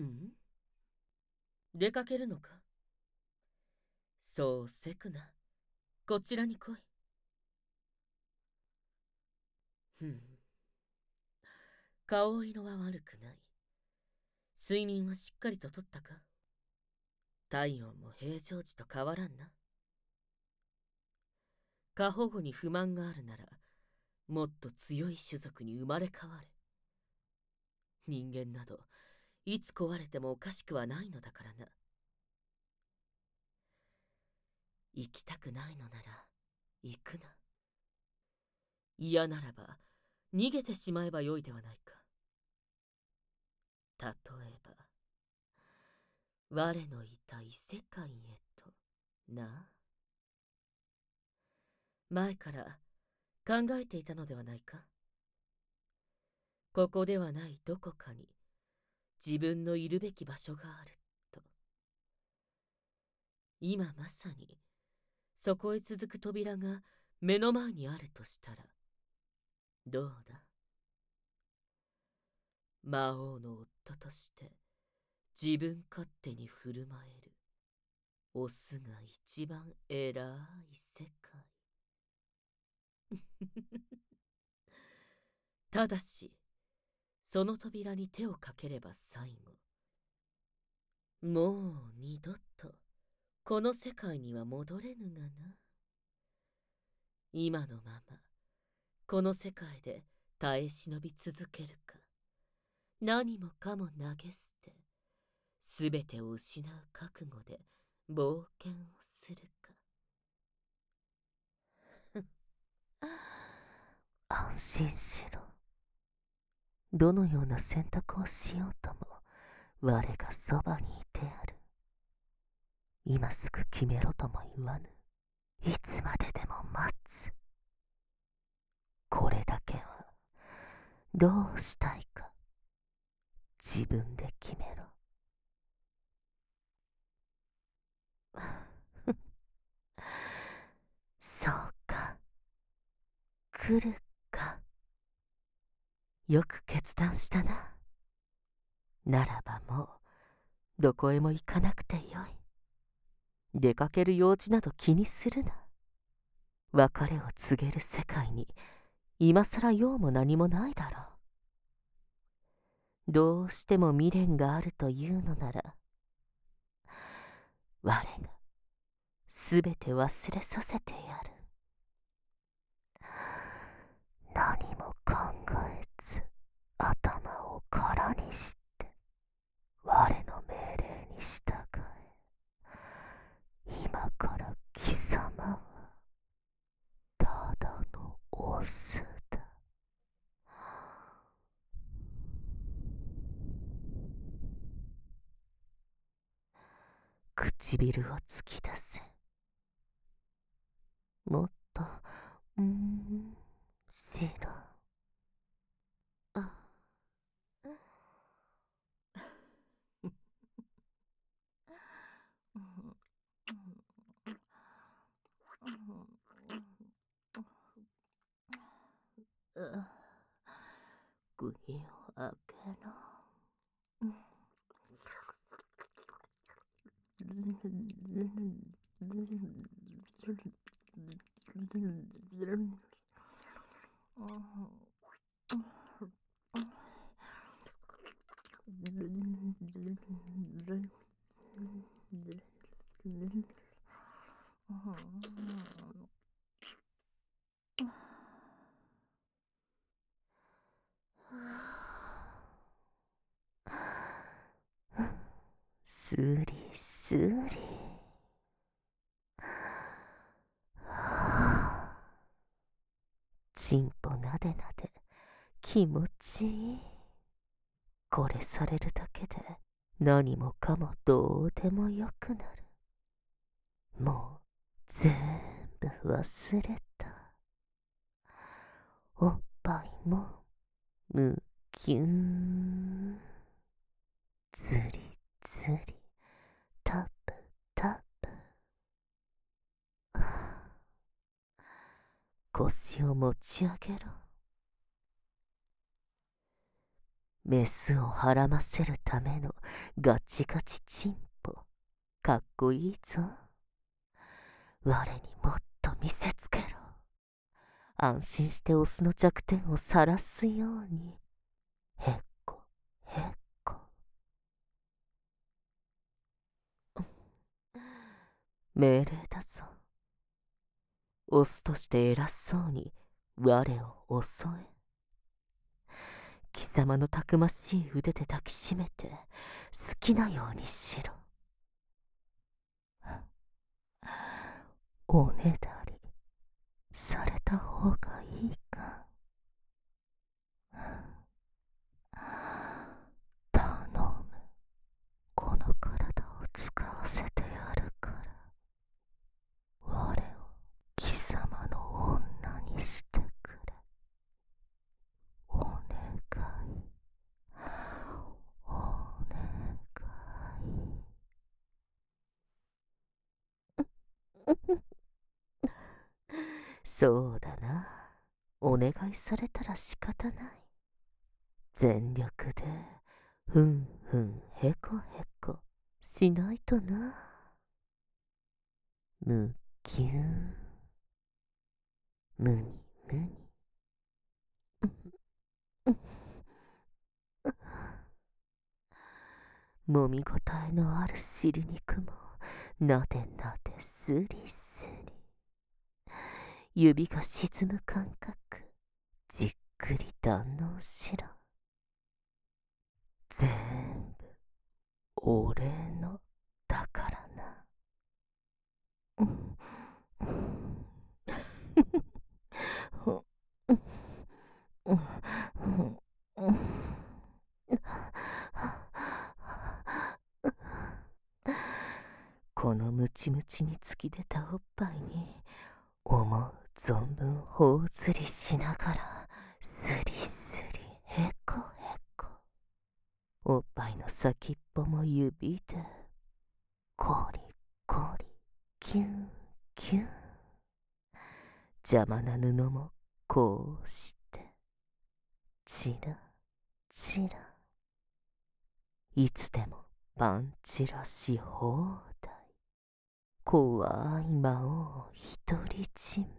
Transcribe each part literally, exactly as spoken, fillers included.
ん？出かけるのか？そうせくな。こちらに来い。ふん。顔色は悪くない。睡眠はしっかりととったか？体温も平常時と変わらんな。過保護に不満があるなら、もっと強い種族に生まれ変われ。人間など、いつ壊れてもおかしくはないのだからな。行きたくないのなら、行くな。嫌ならば、逃げてしまえばよいではないか。例えば、我のいた異世界へとな。前から考えていたのではないか。ここではないどこかに自分のいるべき場所があると。今まさにそこへ続く扉が目の前にあるとしたら、どうだ？魔王の夫として自分勝手に振る舞えるオスが一番偉い世界。ただし、その扉に手をかければ最後、もう二度とこの世界には戻れぬがな。今のままこの世界で耐え忍び続けるか、何もかも投げ捨て、すべてを失う覚悟で冒険をするか。 安心しろ。どのような選択をしようとも、我がそばにいてやる。今すぐ決めろとも言わぬ。いつまででも待つ。これだけは、どうしたいか、自分で決めろ。そうか。来るか。よく決断したな。ならばもう、どこへも行かなくてよい。出かける用事など気にするな。別れを告げる世界に、今さら用も何もないだろう。どうしても未練があるというのなら、我がすべて忘れさせてやる。何も考えず頭を空にして我の命令に従え。今から貴様はただのオスだ。唇を突き出せ。もっとうんしろ。あ首を開けろ。スリスリ。ちんぽなでなで気持ちいい。これされるだけで何もかもどうでもよくなる。もう全部忘れた。おっぱいもむきゅー。ずりずりタプタプ。腰を持ち上げろ。 メスをはらませるためのガチガチチンポ、かっこいいぞ。我にもっと見せつけろ。安心してオスの弱点を晒すように。へっこへっこ。命令だぞ。オスとして偉そうに我を襲え。貴様のたくましい腕で抱きしめて好きなようにしろ。おねだりされた方がいいか。頼む。この体を使わせてやるから。我を貴様の女にしてくれ。お願い。お願い。そうだな。お願いされたら仕方ない。全力でふんふんへこへこしないとな。むきゅーむにむに。もみごたえのある尻肉もなでなですりすり。指が沈む感覚じっくり堪能しろ。全部俺のだからな。このムチムチに突き出たおっぱいに思う存分頬ずりしながらスリスリへこへこ。おっぱいの先っぽも指でコリコリキュンキュン。邪魔な布もこうしてチラチラ。いつでもパンチラし放題。怖い魔王独り占め。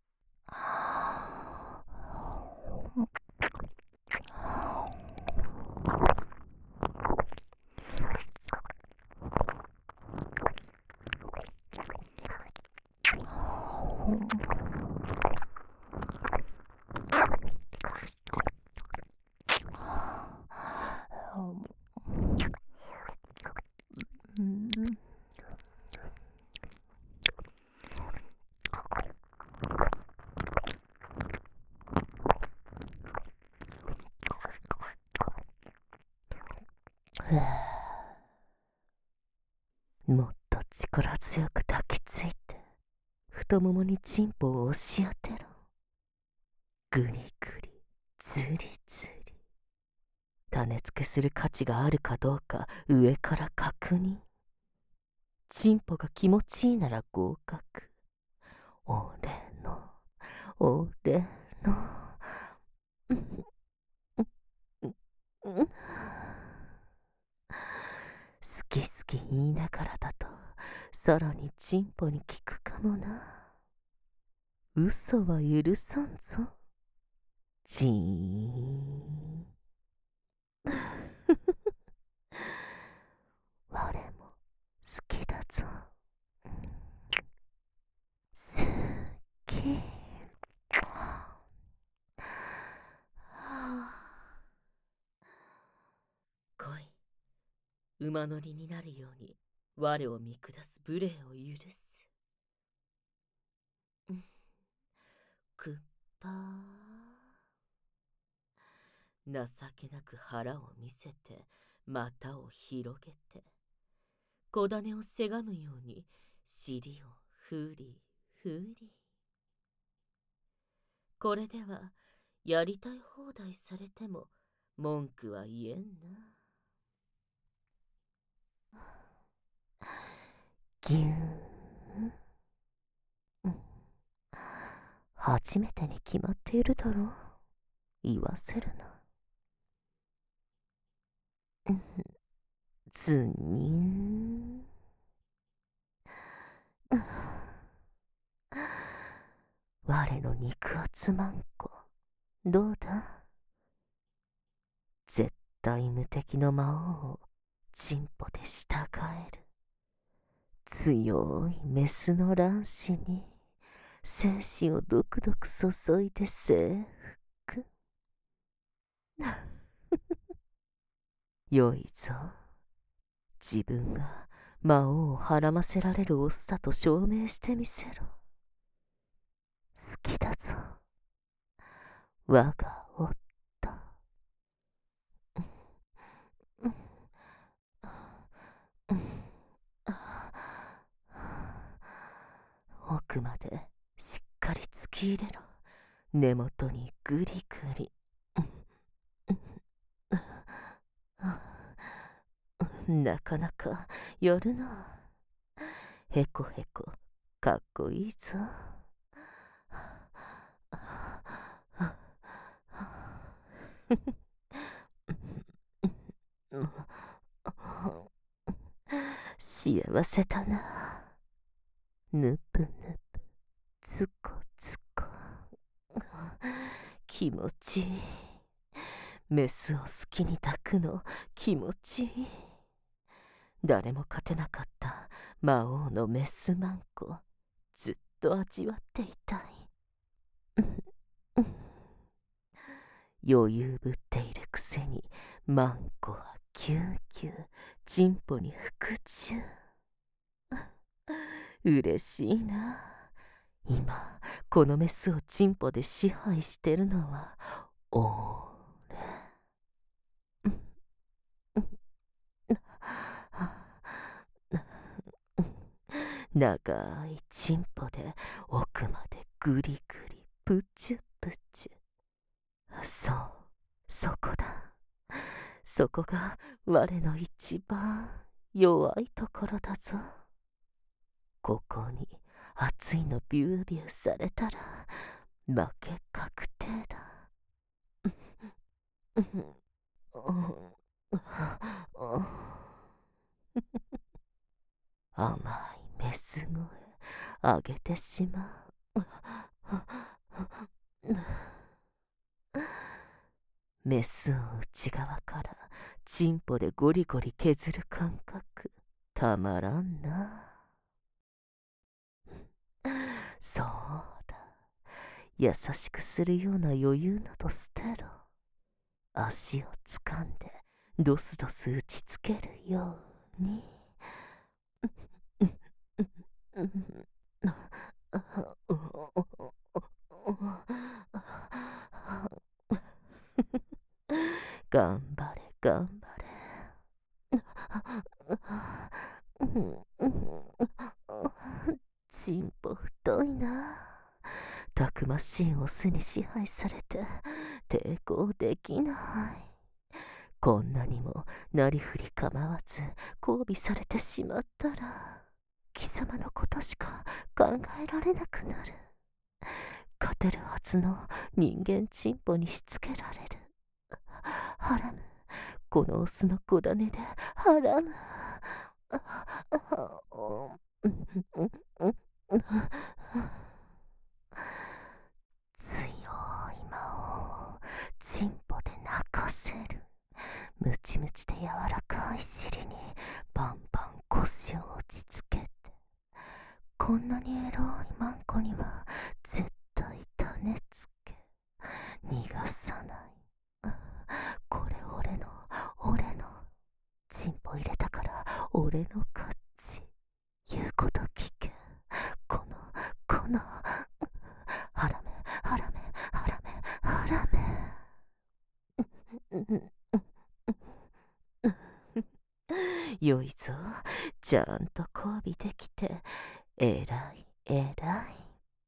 もっと力強く抱きついて太ももにチンポを押し当てろ。ぐりぐりずりずり。種付けする価値があるかどうか上から確認。チンポが気持ちいいなら合格。俺の俺の好き好き言いながらだとさらにチンポに効くかもな。嘘は許さんぞ。じーん。我も好きだぞ。好き。 来い。馬乗りになるように我を見下す無礼を許す。くっぱー。情けなく腹を見せて股を広げて小種をせがむように尻をふりふり。これではやりたい放題されても文句は言えんな。 ぎゅーん。初めてに決まっているだろう。言わせるな。 ずにん。我の肉厚マンコ、どうだ？絶対無敵の魔王をチンポで従える。強いメスの卵子に精子をドクドク注いで征服。よいぞ。自分が魔王をはらませられるオスだと証明してみせろ。好きだぞ。我が夫。奥までしっかり突き入れろ。根元にグリグリ。なかなかやるな。へこへこかっこいいぞ。幸せだな。ぬぷぬぷつこつこ気持ちいい。メスを好きに抱くの気持ちいい。誰も勝てなかった魔王のメスマンコ、ずっと味わっていたい。余裕ぶっているくせにマンコはキューキューチンポに服従。嬉しいな。今このメスをチンポで支配してるのは俺。長いチンポで奥までグリグリプチュプチュ。そう、そこだ。そこが我の一番弱いところだぞ。ここに熱いのビュービューされたら負け確定だ。甘いメス声あげてしまう。メスを内側からチンポでゴリゴリ削る感覚たまらんな。そうだ、優しくするような余裕など捨てろ。足をつかんでドスドス打ちつけるように。頑張れ頑張れ。チンポ太いな。たくましいオスに支配されて抵抗できない。こんなにもなりふり構わず交尾されてしまったら貴様のことしか考えられなくなる。勝てるはずの人間チンポにしつけられる。ハラム、このオスの子種でハラム。強い魔王をチンポで泣かせる。ムチムチで柔らかい尻にバンバン腰を打ちつけて、こんなにエロいマンコには絶対種つけ逃がさない。これ俺の俺のチンポ入れたから俺の勝ち。言うこと聞け。このこのハラメハラメハラメハラメ。よいぞ、ちゃんと交尾できてえらいえらい。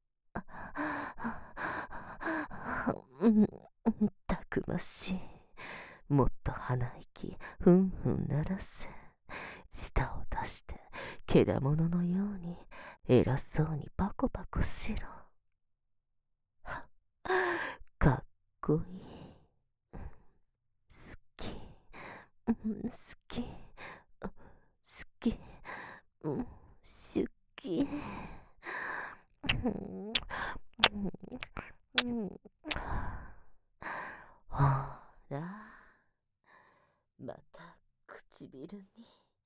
たくましい。もっと鼻息ふんふん鳴らせ。舌を出してけだもののように偉そうにパコパコしろ。かっこいい。好き。 好き、好き、うん、好き。ほら、また唇に。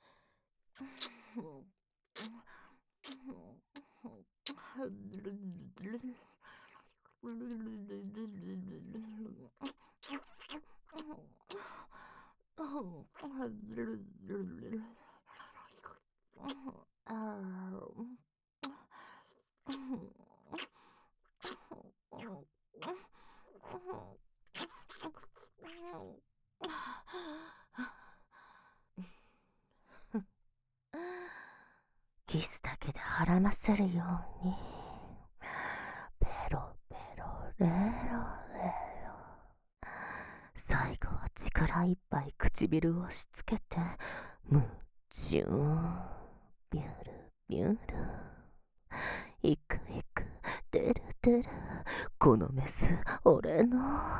キスだけで腹ませるように、ペロペロレロレロ。最後は力いっぱい唇を押し付けて、夢中、ビュルビュル。いくいく、てるてる、このメス、俺の。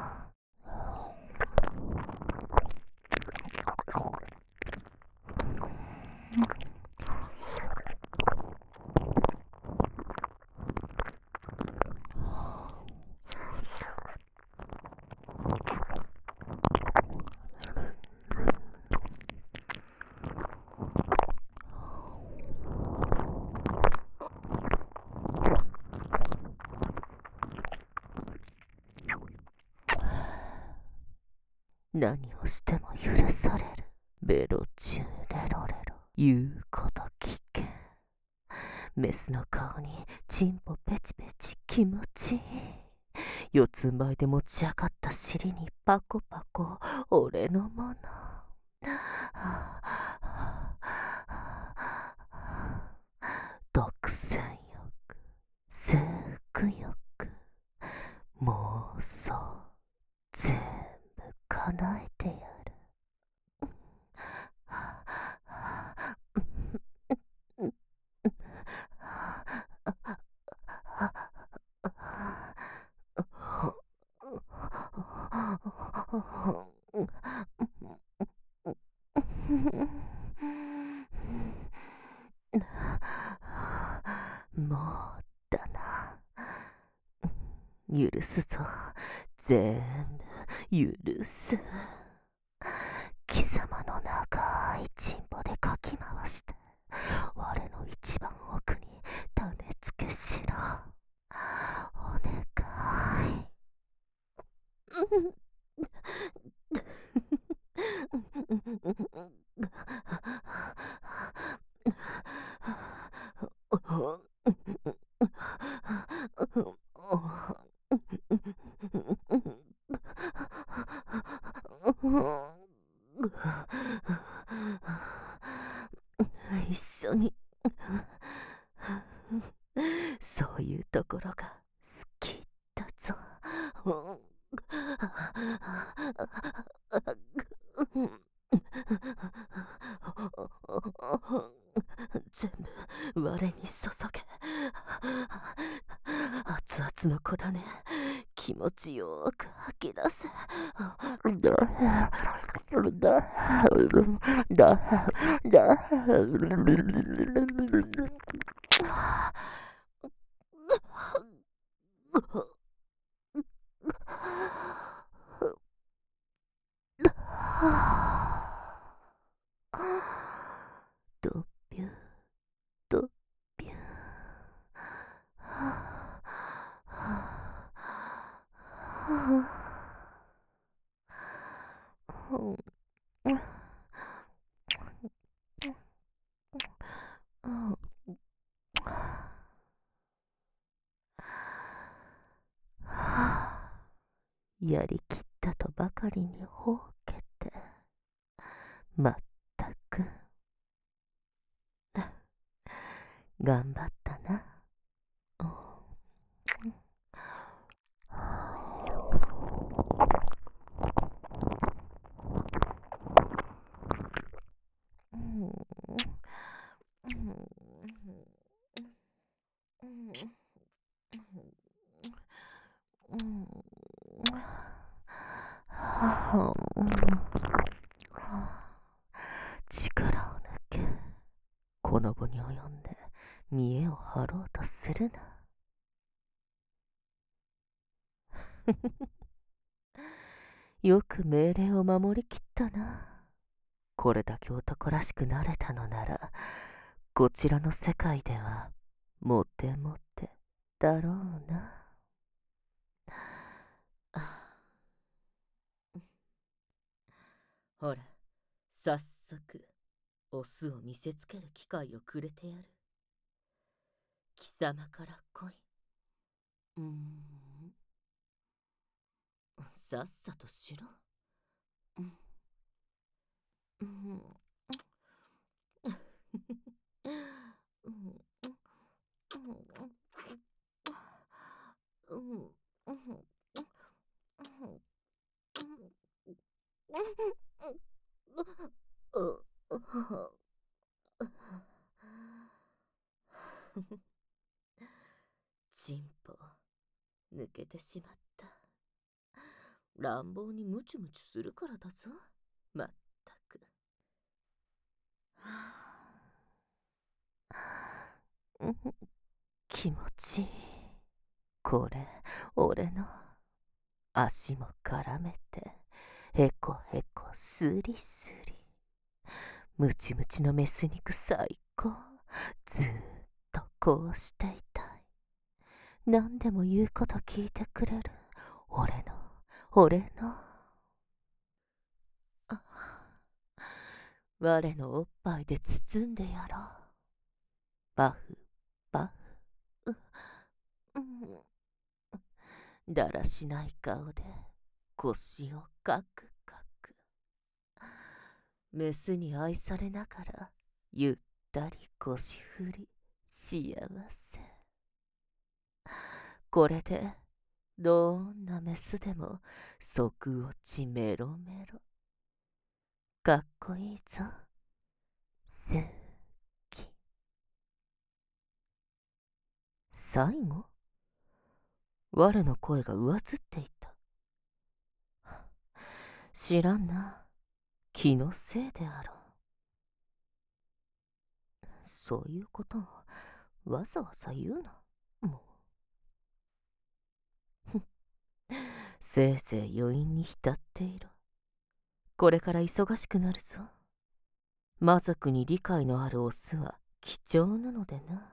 何をしても許される。ベロチューレロレロ。言うこと聞け。メスの顔にチンポペチペチ気持ちいい。四つん這いで持ち上がった尻にパコパコ俺のもの。独占欲、征服欲、妄想、全部叶えてやる。もうだな。許すぞ。全部許す。貴様の長いチンポでかき回して我の一番奥に種付けしろ。お願い。一緒にそういうところが好きだぞ。全部我に注げ。熱々の子だね。気持ちよく吐き出せ。ドビュードビュー。やりきったとばかりにほうけて、まったく頑張ったな。 見栄を張ろうとするな。よく命令を守りきったな。これだけ男らしくなれたのなら、こちらの世界ではモテモテだろうな。 ほら、早速オスを見せつける機会をくれてやる。貴様から来い。うーん。さっさとしろ。うん。うん。チンポ、抜けてしまった。乱暴にムチュムチュするからだぞ。まったく。 気持ちいい。これ、俺の。足も絡めて、へこへこスリスリ。ムチムチのメス肉最高。ずーっとこうしていたい。何でも言うこと聞いてくれる。俺の、俺の。あ、我のおっぱいで包んでやろう。パフ、パフ。う、うん。だらしない顔で腰をカクカク。メスに愛されながらゆったり腰振り幸せ。これでどんなメスでも即落ちメロメロ。かっこいいぞ。好き。最後、我の声が上ずっていた。知らんな。気のせいであろう。そういうことをわざわざ言うな。もう。せいぜい余韻に浸っていろ。これから忙しくなるぞ。魔族に理解のあるオスは貴重なのでな。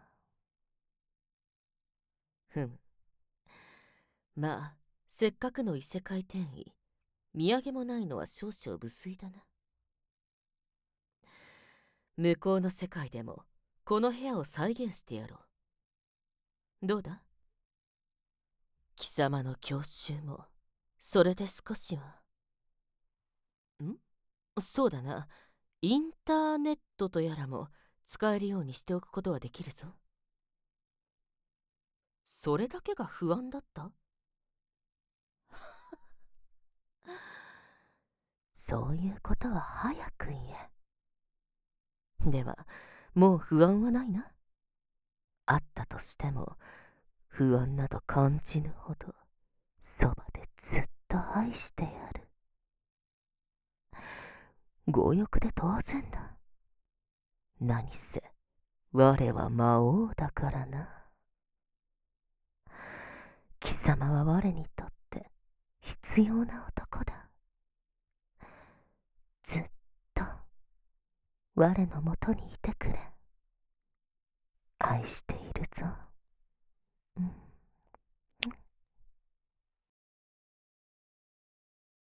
ふむ。まあ、せっかくの異世界転移、土産もないのは少々無粋だな。向こうの世界でもこの部屋を再現してやろう。どうだ？貴様の郷愁もそれで少しは。ん？そうだな。インターネットとやらも使えるようにしておくことはできるぞ。それだけが不安だった？そういうことは早く言え。では、もう不安はないな。あったとしても、不安など感じぬほど、そばでずっと愛してやる。強欲で当然だ。何せ、我は魔王だからな。貴様は我にとって必要な男だ。ずっと我のもとにいてくれ。愛しているぞ。